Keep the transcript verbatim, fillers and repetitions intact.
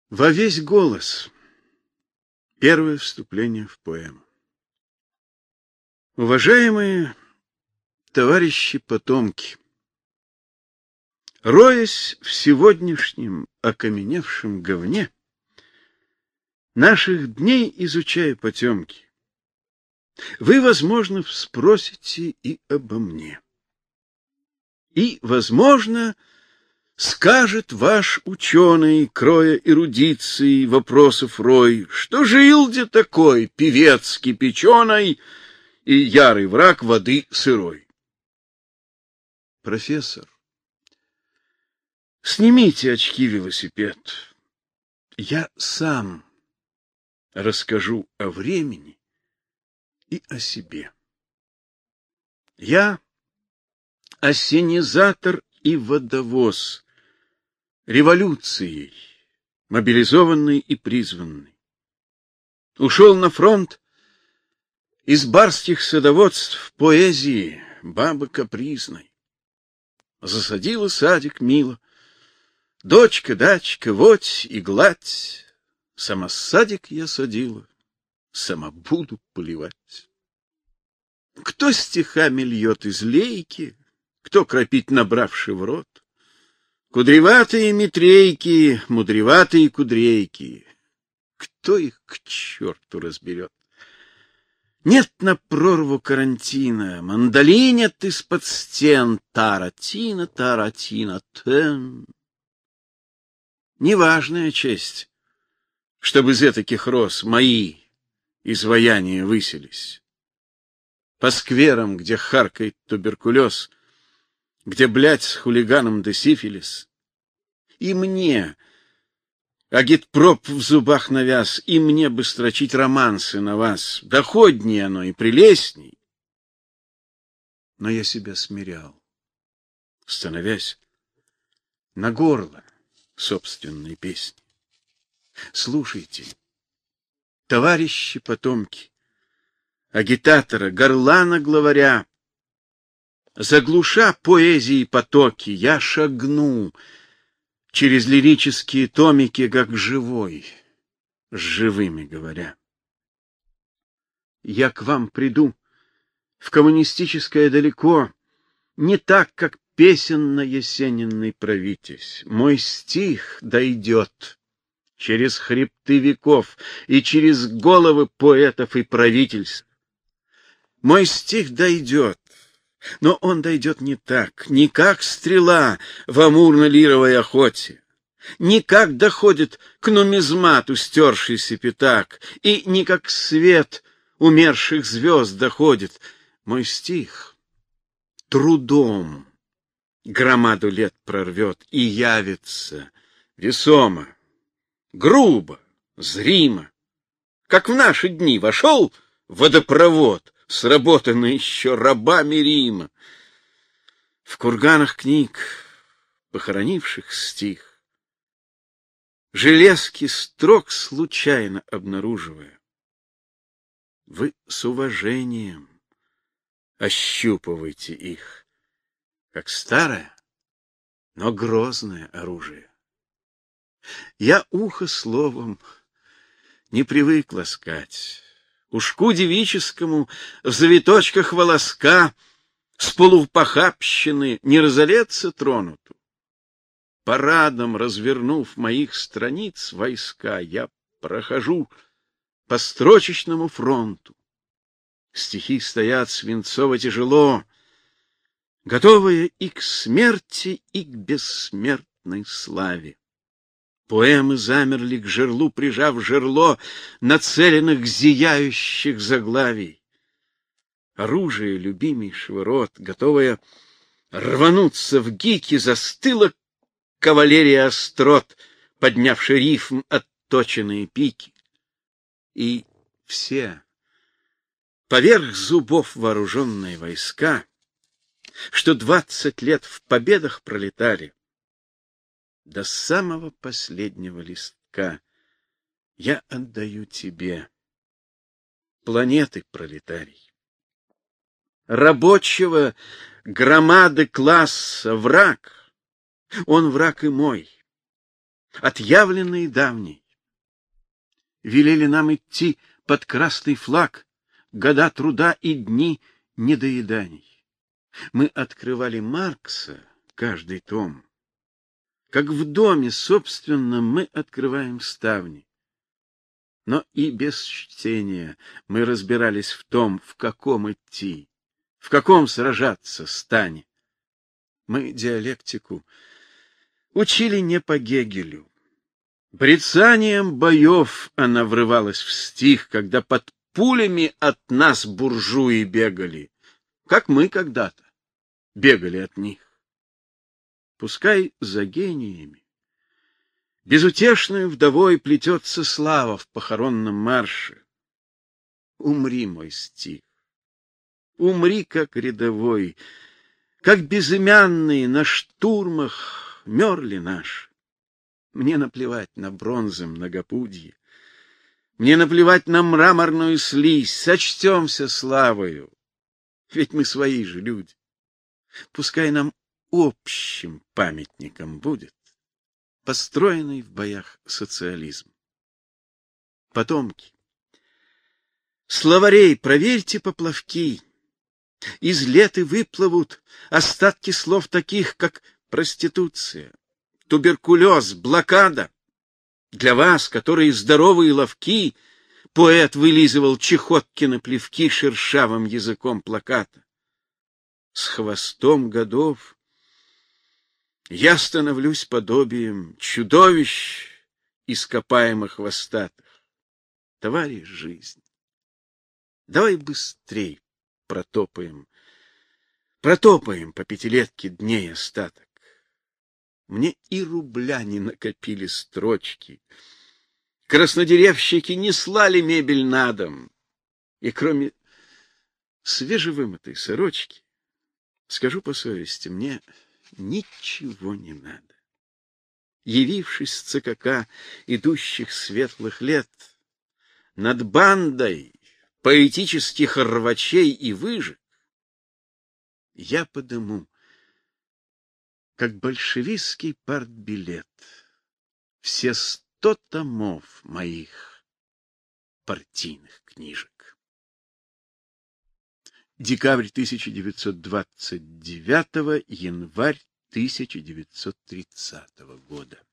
Во весь голос. Первое вступление в поэму. Уважаемые товарищи потомки, роясь в сегодняшнем окаменевшем говне, наших дней изучая потемки, вы, возможно, спросите и обо мне. И, возможно, скажет ваш ученый, кроя эрудиции вопросов рой, что жил где такой певец кипяченый и ярый враг воды сырой. Профессор, снимите очки-велосипед. Я сам расскажу о времени и о себе. Я ассенизатор и водовоз, революцией, мобилизованный и призванный. Ушел на фронт из барских садоводств поэзии бабы капризной. Засадила садик мило, дочка-дачка, водь и гладь, сама садик я садила, сама буду поливать. Кто стихами льет из лейки, кто кропить набравши в рот, кудреватые метрейки, мудреватые кудрейки, кто их к черту разберет? Нет на прорву карантина, мандолинят из-под стен таратина, таратина, тен. Неважная честь, чтобы из этаких роз мои изваяния высились. По скверам, где харкает туберкулез, где, блядь, с хулиганом да сифилис. И мне, агитпроп в зубах навяз, и мне бы строчить романсы на вас. Доходнее оно и прелестней. Но я себя смирял, становясь на горло собственной песни. Слушайте, товарищи потомки, агитатора, горлана главаря, заглуша поэзии потоки, я шагну через лирические томики, как живой, с живыми говоря. Я к вам приду в коммунистическое далеко, не так, как песенно-есенинный правитесь. Мой стих дойдет через хребты веков и через головы поэтов и правительств. Мой стих дойдет, но он дойдет не так, не как стрела в амурно-лировой охоте, не как доходит к нумизмату стершийся пятак, и не как свет умерших звезд доходит. Мой стих трудом громаду лет прорвет и явится весомо, грубо, зримо, как в наши дни вошел водопровод, сработанный еще рабами Рима. В курганах книг, похоронивших стих, железки строк случайно обнаруживая, вы с уважением ощупывайте их, как старое, но грозное оружие. Я ухо словом не привык ласкать, ушку девическому в завиточках волоска с полупохабщины не разолеться тронуту. Парадом развернув моих страниц войска, я прохожу по строчечному фронту. Стихи стоят свинцово тяжело, готовые и к смерти, и к бессмертной славе. Поэмы замерли к жерлу, прижав жерло нацеленных зияющих заглавий. Оружие любимейшего рот, готовое рвануться в гики, застыла кавалерия острот, поднявши рифм отточенные пики. И все поверх зубов вооруженные войска, что двадцать лет в победах пролетали, до самого последнего листка я отдаю тебе, планеты пролетарий. Рабочего громады класса враг, он враг и мой. отъявленной и давней. Велели нам идти под красный флаг, года труда и дни недоеданий. Мы открывали Маркса, каждый том, как в доме собственном мы открываем ставни. Но и без чтения мы разбирались в том, в каком идти, в каком сражаться стане. Мы диалектику учили не по Гегелю. Брецанием боев она врывалась в стих, когда под пулями от нас буржуи бегали, как мы когда-то бегали от них. Пускай за гениями безутешной вдовой плетется слава в похоронном марше. Умри, мой стих, умри, как рядовой, как безымянные на штурмах мерли наши. Мне наплевать на бронзы многопудье, мне наплевать на мраморную слизь, сочтемся славою, ведь мы свои же люди. Пускай нам общим памятником будет построенный в боях социализм. Потомки, словарей проверьте поплавки, из леты выплывут остатки слов таких, как проституция, туберкулез, блокада. Для вас, которые здоровые и ловки, поэт вылизывал Чехоткина плевки шершавым языком плаката. С хвостом годов я становлюсь подобием чудовищ ископаемых хвостатых. Товарищ жизнь, давай быстрей протопаем, протопаем по пятилетке дней остаток. Мне и рубля не накопили строчки, краснодеревщики не слали мебель на дом, и кроме свежевымытой сорочки, скажу по совести, мне ничего не надо. Явившись с ЦКК идущих светлых лет, над бандой поэтических рвачей и выжиг, я подыму, как большевистский партбилет, все сто томов моих партийных книжек. Декабрь тысяча девятьсот двадцать девятого, январь тысяча девятьсот тридцатого года.